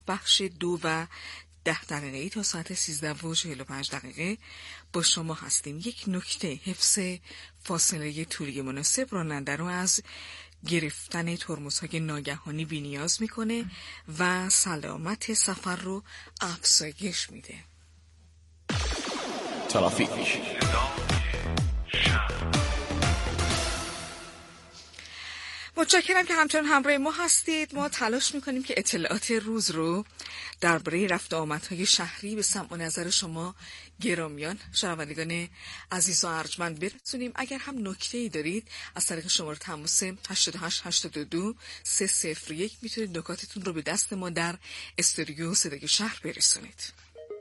بخش 2 و 10 دقیقه‌ای تا ساعت 13:45 با شما هستیم. یک نکته: حفظ فاصله طولی مناسب راننده رو از گرفتن ترمزهای ناگهانی بی‌نیاز میکنه و سلامت سفر رو افزایش میده. ترافیک. متشکرم که همچنان همراه ما هستید. ما تلاش میکنیم که اطلاعات روز رو درباره رفت و آمدهای شهری به سمع و نظر شما گرامیان شنوندگان عزیز و ارجمند برسونیم. اگر هم نکته‌ای دارید از طریق شماره تماس 8882 301 میتونید نکاتتون رو به دست ما در استودیو صدای شهر برسونید.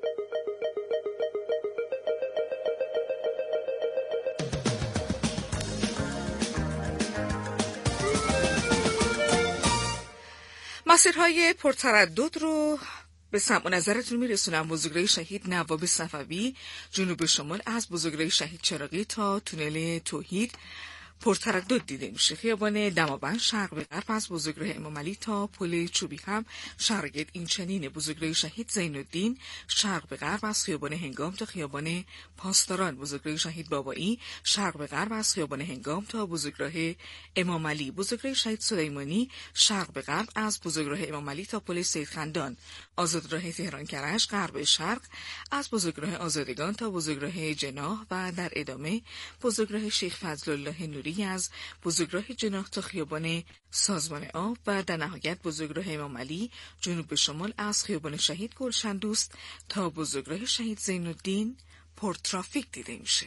مسیرهای پرتردد رو به سمع و نظرتون میرسونم. بزرگراه شهید نواب صفوی جنوب شمال از بزرگراه شهید چراغی تا تونل توحید پرتردد دیده میشه. خیابان دماوند شرق به غرب از بزرگراه امام علی تا پل چوبی هم شرایط این چنینه. بزرگراه شهید زین الدین شرق به غرب از خیابان هنگام تا خیابان پاسداران. بزرگراه شهید بابایی شرق به غرب از خیابان هنگام تا بزرگراه امام علی. بزرگراه شهید سلیمانی شرق به غرب از بزرگراه امام علی تا پل سید خندان. آزادراه تهران کرج غرب به شرق از بزرگراه آزادگان تا بزرگراه جناح و در ادامه بزرگراه شیخ فضل الله نوری از بزرگراه جناح تا خیابان سازمان آب و در نهایت بزرگراه امام علی جنوب به شمال از خیابان شهید گلشن دوست تا بزرگراه شهید زین الدین پر ترافیک دیده میشه.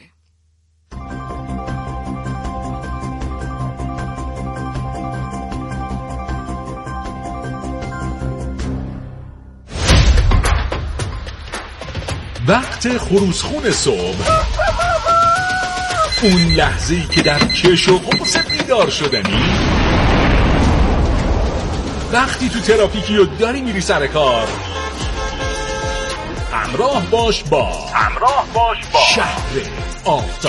وقت خروسخون صبح، اون لحظه‌ای که در کش و قوس بیدار شدنی، وقتی تو ترافیکی و داری میری سر کار، همراه باش با شهر آفتاب.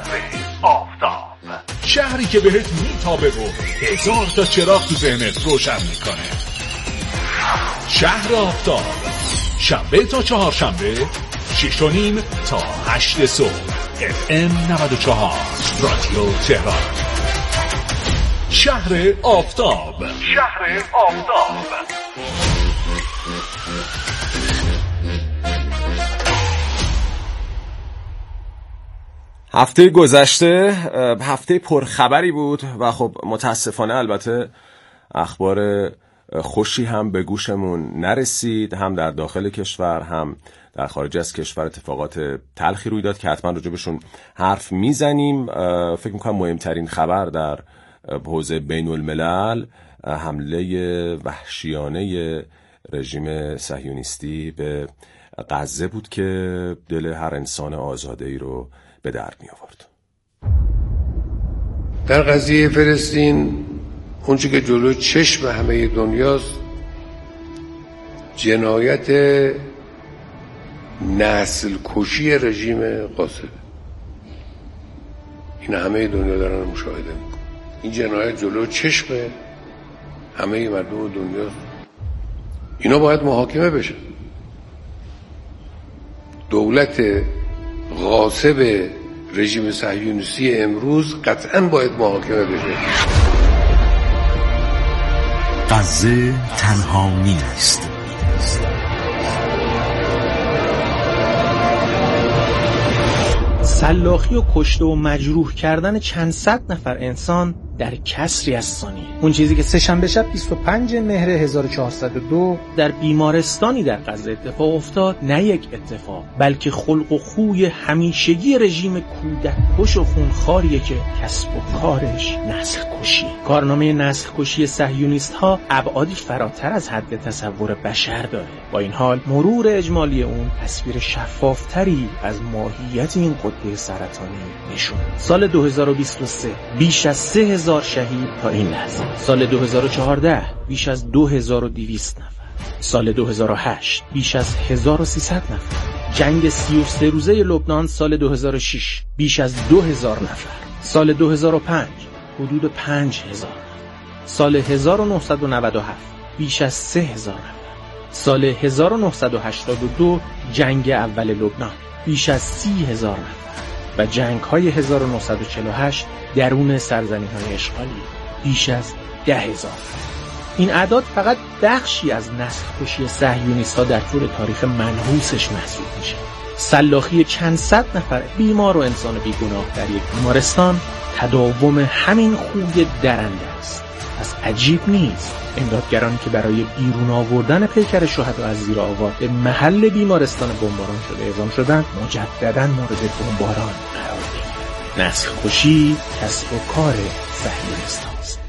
شهری که بهت میتابه و هزار تا چراغ تو ذهنت روشن میکنه. شهر آفتاب، شنبه تا چهارشنبه 6:30 تا 8 صبح FM 94 رادیو تهران. شهر آفتاب. هفته گذشته هفته پرخبری بود و خب متاسفانه البته اخبار خوشی هم به گوشمون نرسید، هم در داخل کشور هم در خارج از کشور اتفاقات تلخی روی داد که حتما راجبشون حرف میزنیم. فکر میکنم مهمترین خبر در حوزه بین الملل حمله وحشیانه رژیم صهیونیستی به غزه بود که دل هر انسان آزاده‌ای رو به درد می آورد. در قضیه فلسطین اونچه که جلو چشم همه دنیاست جنایت نسل کشی رژیم قاسم. این همه دنیا دارن مشاهده میکنن. این جنایت جلو چشم همه مردم دنیاست. اینا باید محاکمه بشن. دولت غاصب رژیم صهیونیستی امروز قطعاً باید محاکمه بشه. غزه تنها نیست. سلاخی و کشته و مجروح کردن چند صد نفر انسان در کسری از ثانیه. اون چیزی که سه‌شنبه شب 25 مهر 1402 در بیمارستانی در غزه اتفاق افتاد، نه یک اتفاق بلکه خلق و خوی همیشگی رژیم کودک کش و خونخواریه که کسب و کارش نسل کشی. کارنامه نسل کشی صهیونیست ها ابعادی فراتر از حد تصور بشر داره. با این حال مرور اجمالی اون تصویر شفافتری از ماهیت این قطبه سرطانی نشون. سال 2023 بیش از 3000 شهید تا این لحظه. سال 2014 بیش از 2200 نفر. سال 2008 بیش از 1300 نفر. جنگ 33 روزه لبنان سال 2006 بیش از 2000 نفر. سال 2005 حدود 5000 نفر. سال 1997 بیش از 3000 نفر. سال 1982 جنگ اول لبنان بیش از 30,000 نفر و جنگ‌های 1948 درون سرزمین‌های اشغالی بیش از 10,000. این اعداد فقط بخشی از نسل‌کشی صهیونیست‌ها در طول تاریخ منحوسش محسوب میشه. سلاخی چند صد نفر بیمار و انسان بیگناه در یک بیمارستان تداوم همین خوی درنده است. پس عجیب نیست امدادگرانی که برای بیرون آوردن پیکر شهدا از زیر آوار به محل بیمارستان بمباران شده اعزام شدند مجددا مورد بمباران قرار گرفتند. نسل‌کشی کسب و کار صهیونیست‌هاست.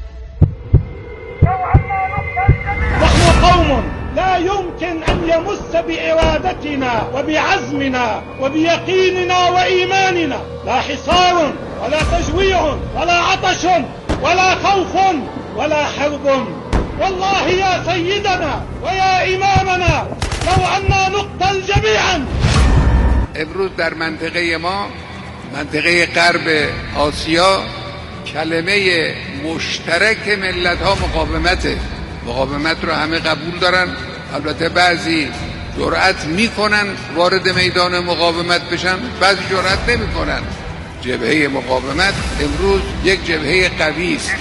نحن قوم لا يمكن أن يمس بإرادتنا وبعزمنا وبيقيننا وإيماننا لا حصار ولا تجويع ولا عطش ولا خوف ولا حرب. والله يا سيدنا ويا إمامنا لو أننا نقتل جميعا. امروز در منطقه ما، منطقه غرب آسیا، کلمه مشترک ملت‌ها مقاومته. مقاومت رو همه قبول دارن، البته بعضی جرأت میکنن وارد میدان مقاومت بشن، بعضی جرأت نمیکنن. جبهه مقاومت امروز یک جبهه قوی است.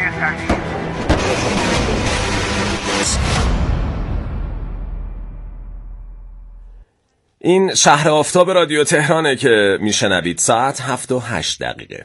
این شهر آفتاب رادیو تهرانه که میشنوید. ساعت 7:08.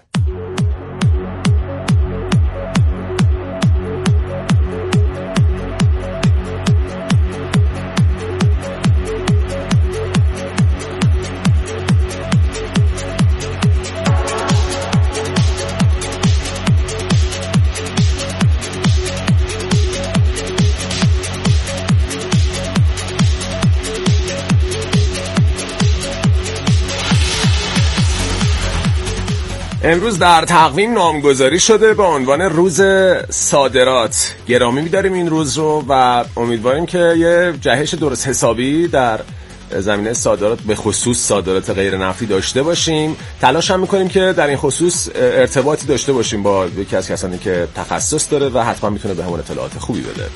امروز در تقویم نامگذاری شده به عنوان روز صادرات. گرامی می‌داریم این روز رو و امیدواریم که یه جهش درست حسابی در زمینه صادرات به خصوص صادرات غیر نفتی داشته باشیم. تلاش هم می‌کنیم که در این خصوص ارتباطی داشته باشیم با یکی از کسانی که تخصص داره و حتما میتونه به همون اطلاعات خوبی بده.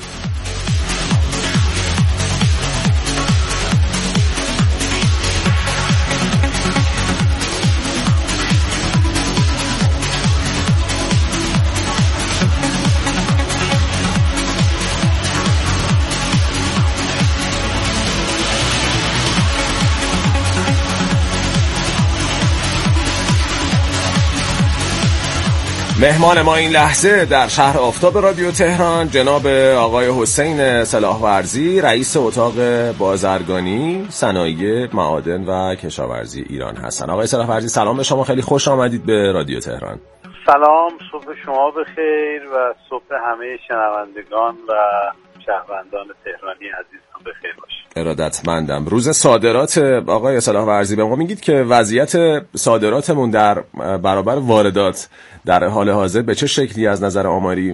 مهمان ما این لحظه در شهر آفتاب رادیو تهران جناب آقای حسین صلاحورزی، رئیس اتاق بازرگانی، صنایع، معادن و کشاورزی ایران هستن. آقای صلاحورزی سلام به شما، خیلی خوش آمدید به رادیو تهران. سلام، صبح شما بخیر و صبح همه شنوندگان و شهروندان تهرانی عزیز هم بخیر باشه. ارادتمندم. روز صادرات آقای صلاحورزی، به ما میگید که وضعیت صادراتمون در برابر واردات در حال حاضر به چه شکلی از نظر آماری؟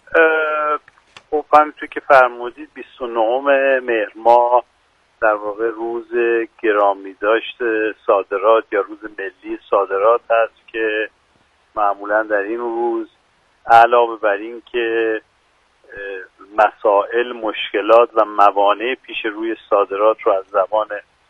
خب همینطور که فرمودید 29 مهر ماه در واقع روز گرامی داشت صادرات یا روز ملی صادرات هست که معمولا در این روز علاوه بر این که مسائل، مشکلات و موانع پیش روی صادرات رو از زبان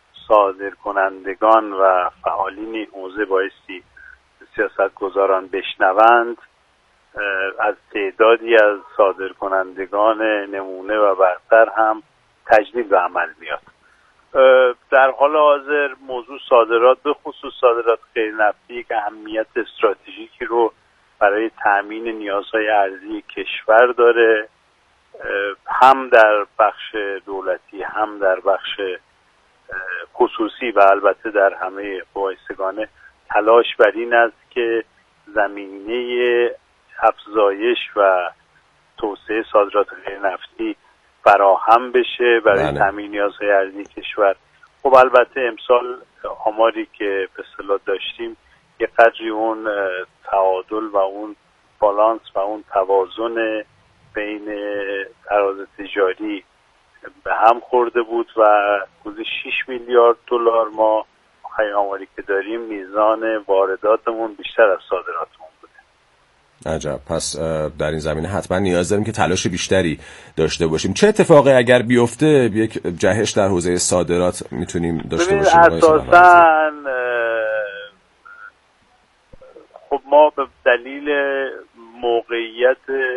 صادرکنندگان و فعالین این حوزه بایستی سیاستگزاران بشنوند، از تعدادی از صادرکنندگان نمونه و برتر هم تجدید به عمل میاد. در حال حاضر موضوع صادرات به خصوص صادرات غیر نفتی که اهمیت استراتژیکی رو برای تأمین نیازهای ارزی کشور داره، هم در بخش دولتی هم در بخش خصوصی و البته در همه بایستگانه تلاش بر این است که زمینه افزایش و توسعه صادرات غیر نفتی فراهم بشه برای تامین نیازهای ارزی کشور. خب البته امسال آماری که به اصطلاح داشتیم یه قدری اون تعادل و اون بالانس و اون توازن بین تراز تجاری به هم خورده بود و حدود 6 میلیارد دلار ما آماری که داریم میزان وارداتمون بیشتر از صادراتمون بوده. عجب. پس در این زمینه حتما نیاز داریم که تلاش بیشتری داشته باشیم. چه اتفاقی اگر بیفته یک جهش در حوزه صادرات میتونیم داشته باشیم؟ اساساً خب ما به دلیل موقعیت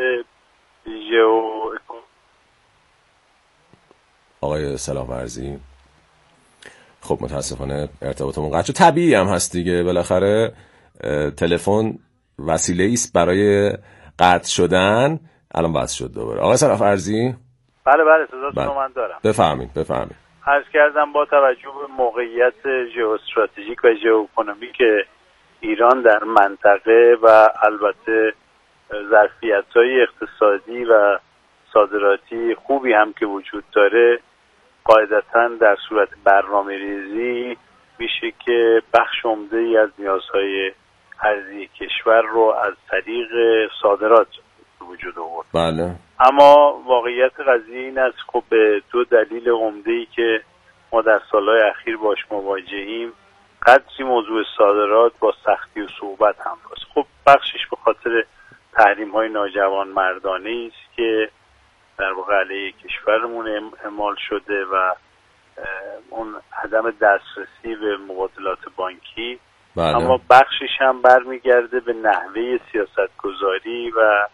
آقای سلاح‌ورزی خب متاسفانه ارتباطمون قطع شد. طبیعی هم هست دیگه، بالاخره تلفن وسیله است برای قطع شدن. الان بس شد دوباره. آقای سلاح‌ورزی بله صداتون رو من دارم. بفرمایید. عرض کردم با توجه به موقعیت ژئواستراتژیک و ژئواکنومیک ایران در منطقه و البته ظرفیت‌های اقتصادی و صادراتی خوبی هم که وجود داره، قاعدتاً در صورت برنامه‌ریزی میشه که بخش عمده‌ای از نیازهای ارزی کشور رو از طریق صادرات وجود آورد. بله. اما واقعیت قضیه این است خب به دو دلیل عمده‌ای که ما در سالهای اخیر باش مواجهیم، قدری موضوع صادرات با سختی و صعوبت همراست. خب بخشش به خاطر تحریم‌های ناجوانمردانه‌ای است که در واقع علیه کشورمون اعمال شده و اون عدم دسترسی به مبادلات بانکی. بله. اما بخشش هم برمیگرده به نحوه سیاستگذاری و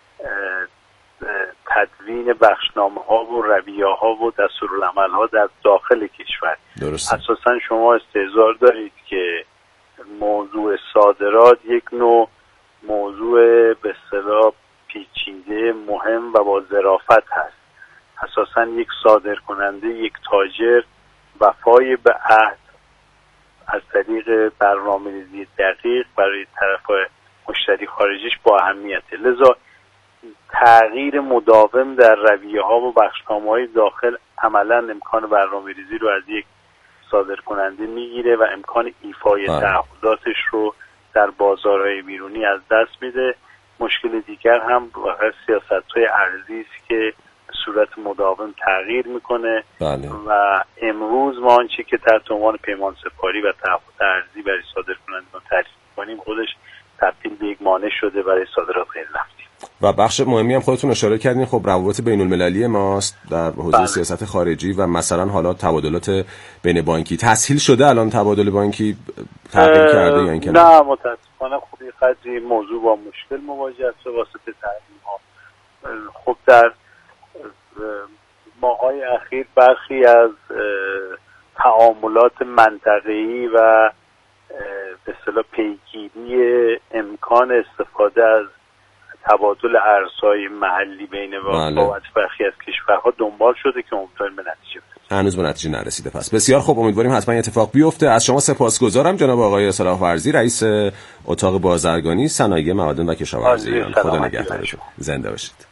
تدوین بخشنامه‌ها و رویه‌ها و دستورالعمل‌ها در داخل کشور. درسته. اساساً شما استحضار دارید که موضوع صادرات یک نوع موضوع به اصطلاح پیچیده، مهم و با ظرافت هست. اساساً یک صادرکننده، یک تاجر، وفای به عهد از طریق برنامه‌ریزی دقیق برای طرف مشتری خارجیش با اهمیته. لذا تغییر مداوم در رویه‌ها و بخشنامه‌های داخل عملاً امکان برنامه‌ریزی رو از یک صادرکننده میگیره و امکان ایفای تعهداتش رو در بازارهای بیرونی از دست میده. مشکل دیگر هم سیاست‌های ارزی است که به صورت مداوم تغییر میکنه. بله. و امروز ما آنچه که تحت عنوان پیمان سپاری و تعهد ارزی برای صادرکنندگان تعریف می‌کنیم خودش تبدیل به یک مانع شده برای صادرات غیر نفتی. و بخش مهمی هم خودتون اشاره کردین، خب روابط بین‌المللی ماست در حوزه بله. سیاست خارجی و مثلا حالا تبادلات بین بانکی تسهیل شده. الان تبادل بانکی تغییر کرده یا اینکه نه؟ متاسفانه خب این قدری موضوع با مشکل مواجه است واسطه تحریم‌ها. خب در ماه‌های اخیر برخی از تعاملات منطقه‌ای و به اصطلاح پیگیری امکان استفاده از تبادل ارزهای محلی بین واقعات برخی از کشورها دنبال شده که امیدواریم به نتیجه برسه. هنوز به نتیجه نرسیده. پس بسیار خوب، امیدواریم حتما اتفاق بیفته. از شما سپاسگزارم جناب آقای سلاح‌ورزی، رئیس اتاق بازرگانی، صنایع معادن و کشاورزی. خدا نگهدارتون. زنده باشید.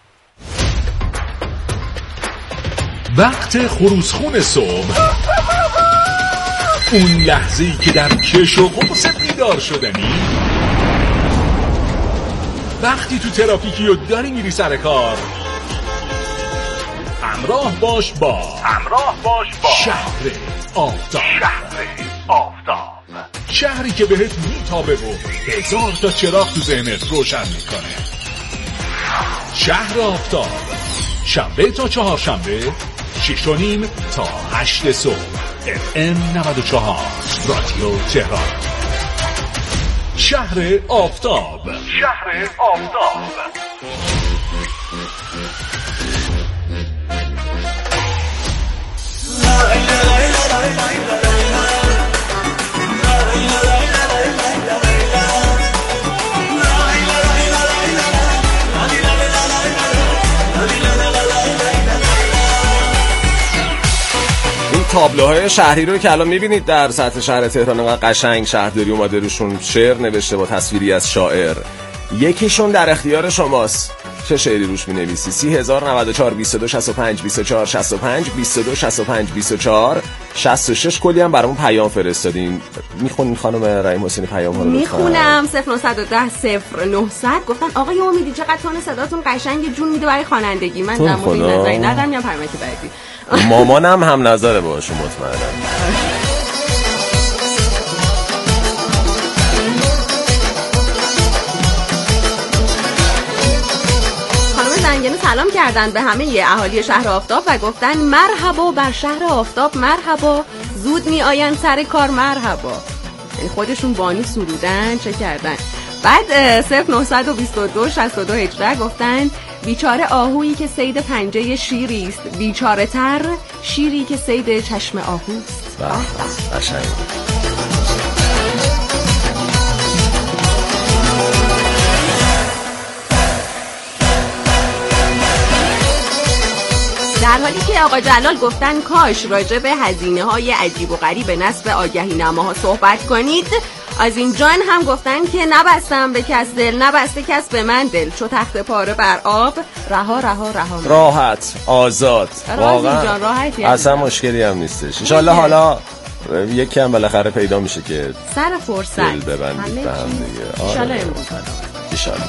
وقت خروسخون صبح، اون لحظه‌ای که در کش و قوس بیدار شدنی، وقتی تو ترافیکی و داری میری سر کار، همراه باش با شهر آفتاب. شهری که بهت میتابه و هزار تا چراغ تو ذهنت روشن میکنه. شهر آفتاب، شنبه تا چهارشنبه 6:30 تا 8 صبح، FM 94 رادیو تهران. شهر آفتاب. تابلوهای شهری رو که الان میبینید در سطح شهر تهران انقدر قشنگ شهرداری اومده روشون شعر نوشته با تصویری از شاعر. یکیشون در اختیار شماست. چه شعری روش مینویسی؟ 3094 22 65 24 65 22 65 24 66 کلی هم برامون پیام فرستادین. میخونین خانم رحیم حسینی پیام ها رو؟ میخونم. 0910 0900 گفتن آقای امیدی چقدر تون صداتون قشنگ، جون میده برای خوانندگی. من در مورد این نظری ندارم، یا پیامک بعدی. مامانم هم نظره باشه مطمئنم. سلام کردن به همه اهالی شهر آفتاب و گفتن مرحبا بر شهر آفتاب، مرحبا زود می آین سر کار، مرحبا. یعنی خودشون بانی سرودن چه کردن. بعد 0922 62 18 گفتن بیچاره آهویی که صید پنجه شیری است، بیچاره تر شیری که صید چشم آهوست. قشنگ. در حالی که آقا جلال گفتن کاش راجع به هزینه‌های عجیب و غریب نصب آگهی نماها صحبت کنید، از این جان هم گفتن که نبستم به کس دل، نبسته کس به من دل، چو تخت پاره بر آب، رها رها رها، راحت آزاد. واقعا راحتی اصلا مشکلی هم نیستش. ان شاءالله حالا یکی هم بالاخره پیدا میشه که سر فرصت دل ببندید به هم دیگه. ان شاءالله امروز ان شاءالله.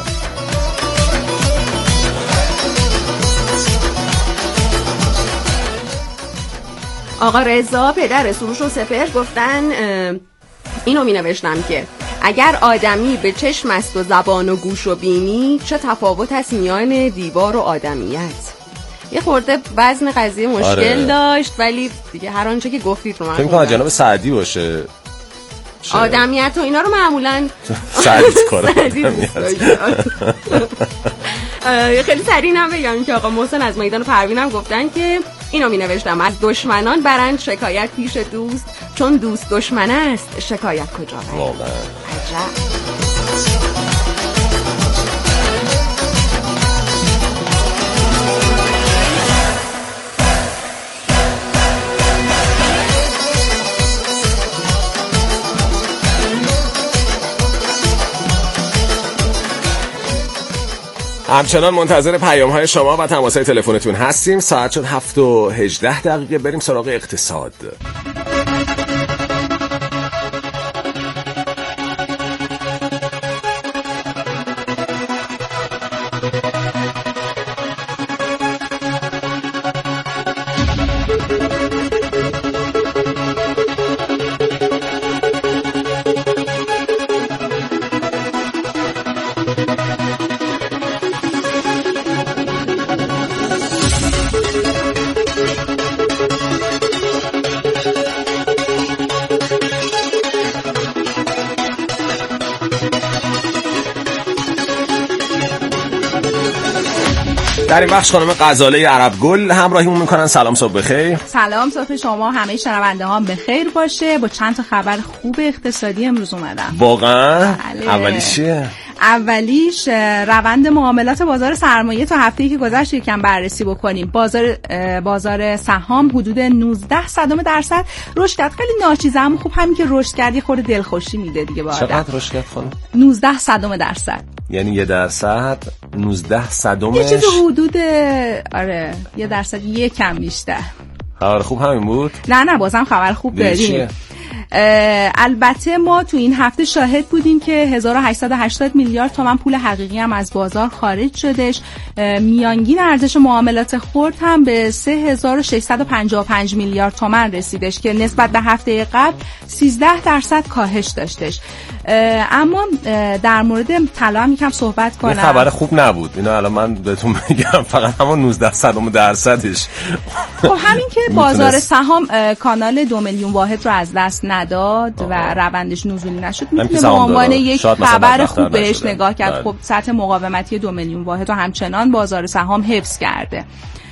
آقا رضا پدر سروش و سپر گفتن اینو می نوشتم که اگر آدمی به چشم است و زبان و گوش و بینی، چه تفاوت است میان دیوار و آدمیت. یه خورده وزن قضیه مشکل داشت ولی دیگه هر آنچه که گفتید رو من فکر کنم جناب سعدی باشه. آدمیت و اینا رو معمولا سعدی کاره. خیلی سریع هم بگم که آقا محسن از میدان پروین هم گفتن که اینو می نوشتم از دشمنان برند شکایت پیش دوست، چون دوست دشمن است شکایت کجا برند. واقعا عجب. همچنان منتظر پیام‌های شما و تماس‌های تلفنتون هستیم. ساعت شد 7:18. بریم سراغ اقتصاد. در این بخش خانم غزاله عربگل همراهیمون میکنن. سلام، صبح بخیر. سلام، صبح شما همه شنونده ها بخیر باشه. با چند تا خبر خوب اقتصادی امروز اومدم. واقعا؟ بله. اولیش چیه؟ اولیش روند معاملات بازار سرمایه تا هفته‌ای که گذشت یکم بررسی بکنیم. بازار سهام حدود 19% رشد کرد. خیلی ناچیزه اما خوب همین که رشد کرد یه خورده دلخوشی میده دیگه با آدم. چقدر رشد کرد خانم؟ 19%. یعنی 1%، 19%. یه چیز حدود 1% یکم بیشتر. خبر خوب همین بود؟ نه بازم خبر خوب داریم. البته ما تو این هفته شاهد بودیم که 1880 میلیارد تومان پول حقیقی هم از بازار خارج شدش. میانگین ارزش معاملات خرد هم به 3655 میلیارد تومان رسیدش که نسبت به هفته قبل 13% کاهش داشتش. اما در مورد طلا هم یکم صحبت کنم. این خبر خوب نبود. اینا الان من بهتون میگم فقط همون 19%. خب همین که بازار سهام کانال 2 میلیون واحد رو از دست نداد و روندش نزولی نشد، میتونه به عنوان یک خبر خوب بهش نگاه کرد. خب سطح مقاومتی 2 میلیون واحد رو همچنان بازار سهام حفظ کرده.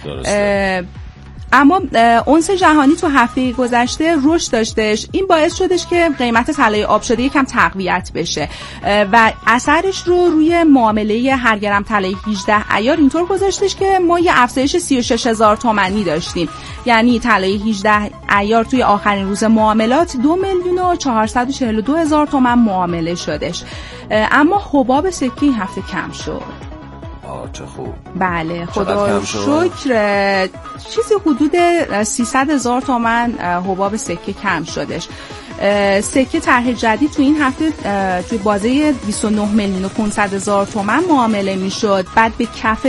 اما اونس جهانی تو هفته گذشته رشد داشتش. این باعث شدش که قیمت طلای آب شده یکم تقویت بشه و اثرش رو روی معامله هر گرم طلای 18 عیار اینطور گذاشتش که ما یه افزایش 36000 تومانی داشتیم. یعنی طلای 18 عیار توی آخرین روز معاملات 2,442,000 تومان معامله شدش. اما حباب سکه این هفته کم شد. چه خوب. بله خدا رو شکر. چیزی حدود 300,000 تومان حباب سکه کم شدش. سکه طرح جدید تو این هفته توی بازه 29,500,000 تومان معامله میشد. بعد به کف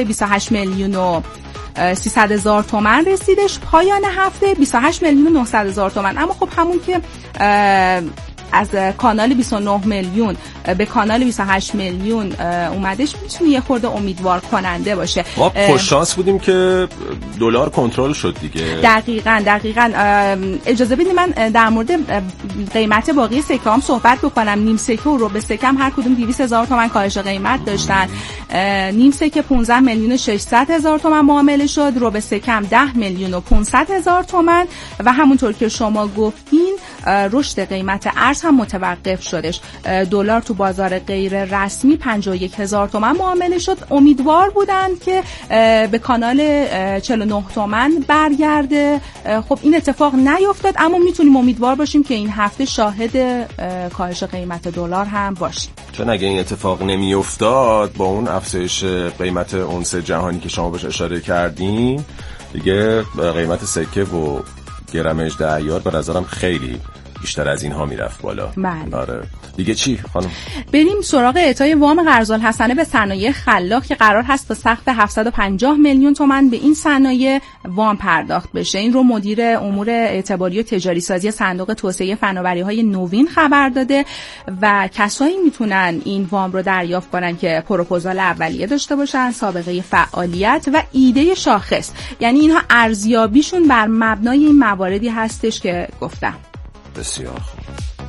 28,300,000 تومان رسیدش. پایان هفته 28,900,000 تومان. اما خب همون که از کانال 29 میلیون به کانال 28 میلیون اومدش میتونه یه خورده امیدوار کننده باشه. ما خوششانس بودیم که دلار کنترل شد دیگه. دقیقاً اجازه بدید من در مورد قیمت باقی سکه هم صحبت بکنم. نیم سکه و ربع سکه هم هر کدوم 200,000 تومان کاهش قیمت داشتن. نیم سکه 15 میلیون و 600,000 تومان معامله شد، ربع سکه هم 10 میلیون و 500,000 تومان و همونطور که شما گفتین رشد قیمت ارز هم متوقف شدش. دلار تو بازار غیر رسمی 51,000 تومان معامله شد. امیدوار بودند که به کانال 49 تومان برگرده. خب این اتفاق نیفتاد، اما میتونیم امیدوار باشیم که این هفته شاهد کاهش قیمت دلار هم باشیم. چون اگه این اتفاق نمیافتاد با اون افزایش قیمت اونس جهانی که شما بهش اشاره کردین دیگه قیمت سکه و گرم اژدهیار به نظرم خیلی بیشتر از اینها میرفت بالا. بله. آره. دیگه چی خانم؟ بریم سراغ اعطای وام قرض‌الحسنه به صنایع خلاق که قرار هست تا سقف 750 میلیون تومان به این صنایع وام پرداخت بشه. این رو مدیر امور اعتباری و تجاری سازی صندوق توسعه فناوری‌های نوین خبر داده و کسایی میتونن این وام رو دریافت کنن که پروپوزال اولیه داشته باشن، سابقه فعالیت و ایده شاخص. یعنی اینها ارزیابیشون بر مبنای این مواردی هستش که گفتم. بسیار خوب.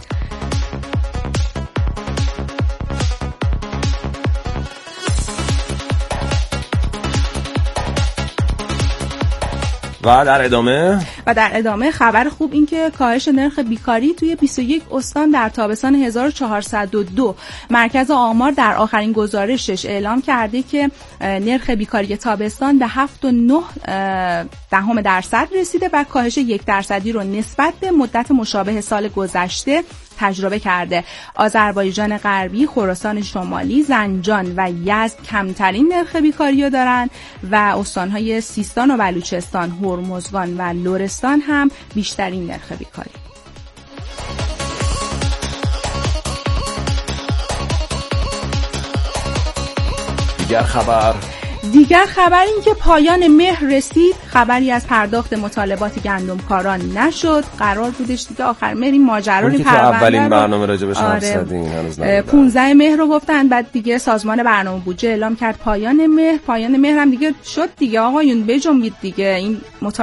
و در ادامه خبر خوب این که کاهش نرخ بیکاری توی 21 استان در تابستان 1402. مرکز آمار در آخرین گزارشش اعلام کرده که نرخ بیکاری تابستان به 7.9% رسیده و کاهش 1% رو نسبت به مدت مشابه سال گذشته تجربه کرده. آذربایجان غربی، خراسان شمالی، زنجان و یزد کمترین نرخ بیکاری رو دارن و استانهای سیستان و بلوچستان، هرمزگان و لرستان هم بیشترین نرخ بیکاری. دیگر خبر این که پایان مهر رسید. خبری از پرداخت مطالبات گندمکاران نشد. قرار بودش دیگه آخر مهر این ماجرا رو اولین برنامه راجبش حرف زدین هنوز 15 مهر رو گفتن، بعد دیگه سازمان برنامه بودجه اعلام کرد پایان مهر هم دیگه شد دیگه. آقایون بجنبید دیگه این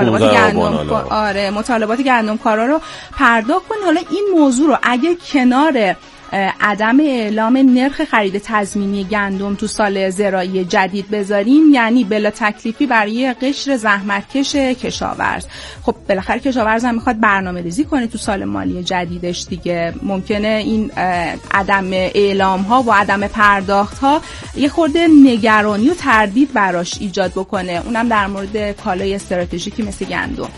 مطالبات گندمکارا رو پرداخت کنید. حالا این موضوع رو اگه کنار عدم اعلام نرخ خرید تضمینی گندم تو سال زراعی جدید بذاریم، یعنی بلا تکلیفی برای قشر زحمتکش کشاورز. خب بالاخره کشاورز هم میخواد برنامه‌ریزی کنه تو سال مالی جدیدش دیگه. ممکنه این عدم اعلام ها و عدم پرداخت ها یه خورده نگرانی و تردید براش ایجاد بکنه، اونم در مورد کالای استراتژیکی مثل گندم.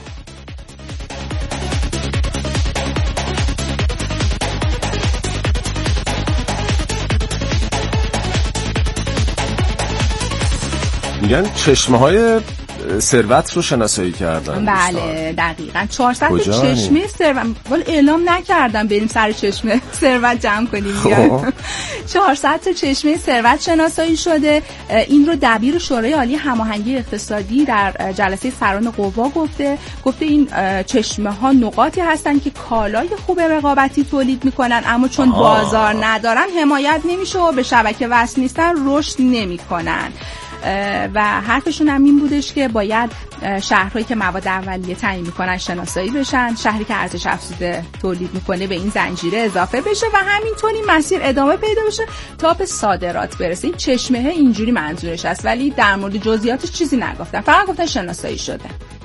میگن چشمه‌های ثروت رو شناسایی کردن. بله دقیقاً 400 چشمه ثروت ولی اعلام نکردم بریم سر چشمه ثروت جمع کنیم. 400 تا چشمه ثروت شناسایی شده. این رو دبیر شورای عالی هماهنگی اقتصادی در جلسه سران قوا گفته این چشمه ها نقاطی هستن که کالای خوب رقابتی تولید میکنن، اما چون بازار ندارن حمایت نمیشه و به شبکه وصل نیستن رشد نمیکنن. و حرفشون هم این بودش که باید شهرهایی که مواد اولیه تعیین میکنن شناسایی بشن، شهری که ارزش افزوده تولید میکنه به این زنجیره اضافه بشه و همینطوری مسیر ادامه پیدا بشه تا به صادرات برسه. این چشمه اینجوری منظورش است، ولی در مورد جزئیاتش چیزی نگفتن، فقط گفتن شناسایی شده.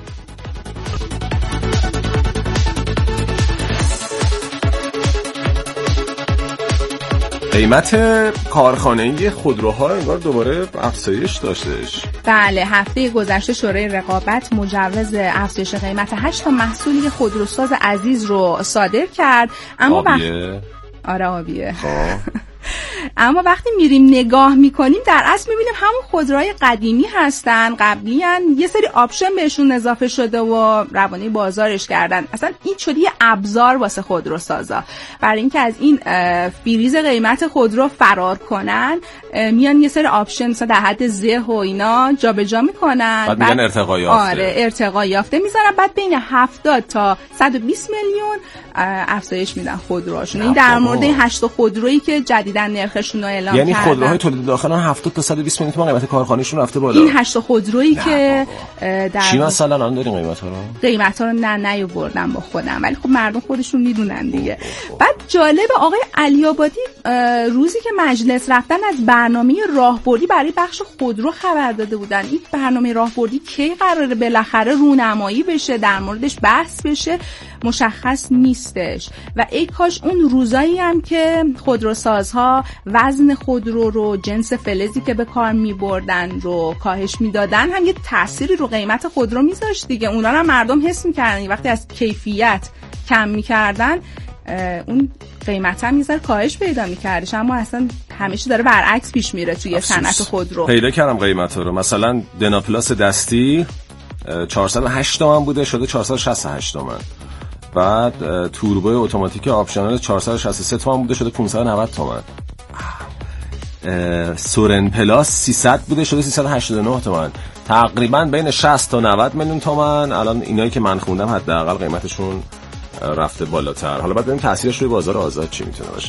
قیمت کارخانه‌ای خودروها انگار دوباره افزایش داشتش. بله، هفته گذشته شورای رقابت مجوز افزایش قیمت 8 تا محصول خودروساز عزیز رو صادر کرد، اما آبیه. آره آبیه. اما وقتی میریم نگاه میکنیم در اصل میبینیم همون خودروهای قدیمی هستن، قبلی هن. یه سری آپشن بهشون اضافه شده و روانه بازارش کردن. اصلا این شده یه ابزار واسه خودروسازا برای اینکه از این فریز قیمت خودرو فرار کنن. میان یه سری آپشن مثلا در حد زه و اینا جابجا میکنن، بعد میگن ارتقا یافته. آره ارتقا یافته میذارن، بعد بین 70 تا 120 میلیون افزایش میدن خودروهاشون. این در مورد این 8 خودرویی که جدیداً نرخشون رو اعلام کردن، یعنی خودروهای تولید داخلن 70 تا 120 میلیون تومان قیمت کارخانه‌شون رفته بالا. این 8 خودرویی که در چی مثلا الان داریم قیمتا رو نیاوردن با خودم، ولی خب مردم خودشون میدونن دیگه. بعد جالب آقای علی آبادی روزی که مجلس رفتن از برنامه راهبردی برای بخش خودرو خبر داده بودن. این برنامه راهبردی کی قراره بالاخره رونمایی بشه، در موردش بحث بشه، مشخص نیستش. و ای کاش اون روزایی هم که خودروسازها وزن خودرو رو، جنس فلزی که به کار می‌بردن رو کاهش میدادن هم یه تأثیری رو قیمت خودرو میذاشت دیگه. اونا رو مردم حس می‌کردن وقتی از کیفیت کم می‌کردن اون قیمت هم میذاره کاهش پیدا میکردش، اما اصلا همیشه داره برعکس پیش میره توی صنعت خودرو. پیدا کردم قیمت رو، مثلا دناپلاس دستی 408 تومن بوده شده 468 تومن. بعد توربوی اتوماتیک آپشنال 463 تومن بوده شده 590 تومن. سورن پلاس 300 بوده شده 389 تومن. تقریبا بین 60 تا 90 میلیون تومن الان اینایی که من خوندم حداقل قیمتشون رفته بالاتر. حالا بعد ببینیم تاثیرش روی بازار آزاد چی میتونه باشه.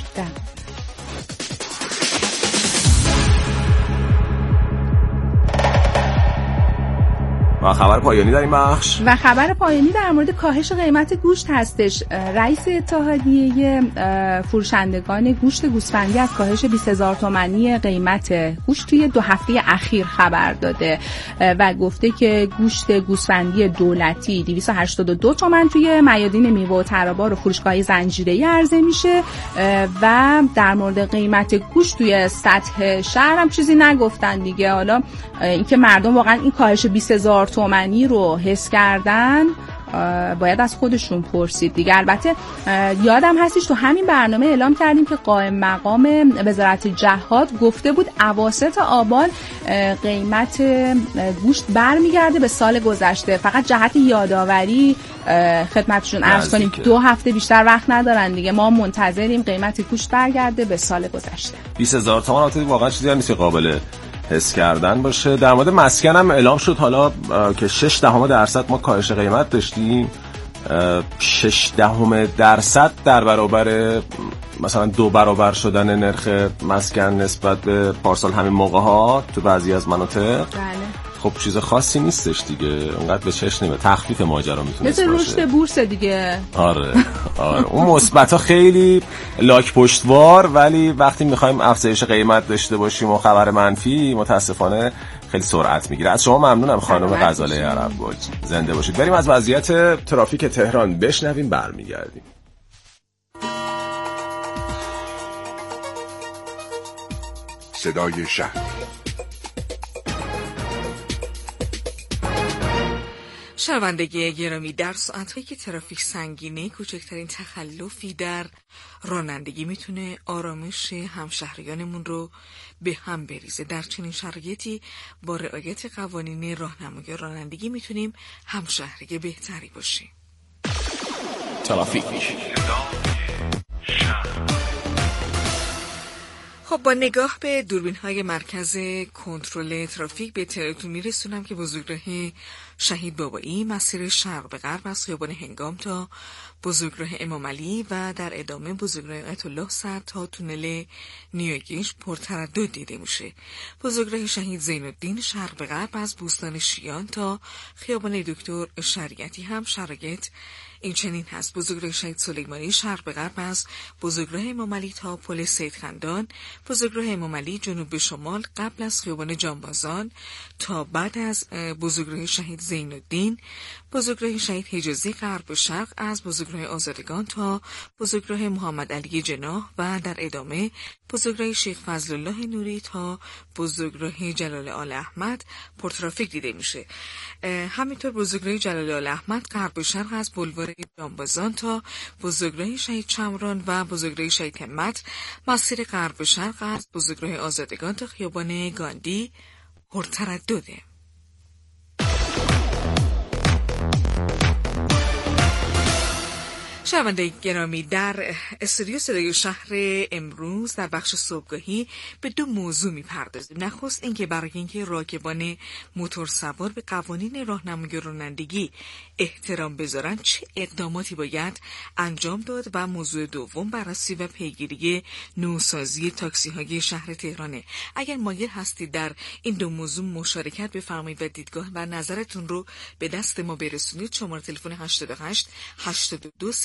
و خبر پایانی در این بخش و خبر پایانی در مورد کاهش قیمت گوشت هستش. رئیس اتحادیه فروشندگان گوشت گوسفندی از کاهش 20,000 تومانی قیمت گوشت توی 2 هفته اخیر خبر داده و گفته که گوشت گوسفندی دولتی 282 تومن توی میادین میوه و ترابار و فروشگاه‌های زنجیره‌ای عرضه میشه و در مورد قیمت گوشت توی سطح شهر هم چیزی نگفتن دیگه. حالا اینکه مردم واقعا این کاهش 20,000 تومانی رو حس کردن باید از خودشون پرسید دیگه. البته یادم هستش تو همین برنامه اعلام کردیم که قائم مقام وزارت جهاد گفته بود اواسط آبان قیمت گوشت برمیگرده به سال گذشته. فقط جهت یادآوری خدمتشون عرض کنیم 2 هفته بیشتر وقت ندارن دیگه، ما منتظریم قیمت گوشت برگرده به سال گذشته. 20,000 تومان واقعا چیزی نیست قابل حس کردن باشه. در مورد مسکن هم اعلام شد حالا که 6% ما کاهش قیمت داشتیم. 6% در برابر مثلا 2 برابر شدن نرخ مسکن نسبت به پارسال همین موقع ها تو بعضی از مناطق. خب چیز خاصی نیستش دیگه، اونقدر به چشم نمیاد. تخفیف ماجرا میتونه باشه، مثل رشد بورس دیگه. آره اون مثبتا خیلی لاک پشتوار، ولی وقتی میخوایم افزایش قیمت داشته باشیم و خبر منفی متاسفانه خیلی سرعت میگیره. از شما ممنونم خانم غزاله عربگل، زنده باشید. بریم از وضعیت ترافیک تهران بشنویم، برمیگردیم. صدای شهر. شنوندگی گرامی، در ساعت‌هایی که ترافیک سنگینه کوچکترین تخلفی در رانندگی میتونه آرامش همشهریانمون رو به هم بریزه. در چنین شرایطی با رعایت قوانین راهنمایی رانندگی میتونیم همشهری بهتری باشیم. ترافیک. خب با نگاه به دوربین‌های مرکز کنترل ترافیک به اطلاعتون میرسونم که بزرگراه شهید بابایی مسیر شرق به غرب از خیابان هنگام تا بزرگراه امام علی و در ادامه بزرگراه آیت الله سر تا تونل نیوگیش پرتردد دیده میشه. بزرگراه شهید زین‌الدین شرق به غرب از بوستان شیان تا خیابان دکتر شریعتی هم شرایط این چنین هست. بزرگراه شهید سلیمانی شرق به غرب از بزرگراه امام علی تا پل سید خندان، بزرگراه امام علی جنوب به شمال قبل از خیابان جانبازان تا بعد از بزرگراه شهید زین‌الدین، بزرگراه شهید حجازی غرب و شرق از بزرگراه آزادگان تا بزرگراه محمد علی جناح و در ادامه بزرگراه شیخ فضل الله نوری تا بزرگراه جلال آل احمد پرترافیک دیده میشه. همینطور بزرگراه جلال آل احمد غرب و شرق از بلوار جانبازان تا بزرگراه شهید چمران و بزرگراه شهید همت، مسیر غرب و شرق از بزرگراه آزادگان تا خیابان گاندی پرتردده. شنونده گرامی، در استودیو صدای شهر امروز در بخش صبحگاهی به دو موضوع می‌پردازیم. نخست اینکه برای اینکه راکبان موتورسوار به قوانین راهنمایی رانندگی احترام بذارن چه اقداماتی باید انجام داد و موضوع دوم بررسی و پیگیری نوسازی تاکسی‌های شهر تهرانه. اگر مایل هستید در این دو موضوع مشارکت بفرمایید و دیدگاه و نظرتون رو به دست ما برسونید. شماره تلفن 88 82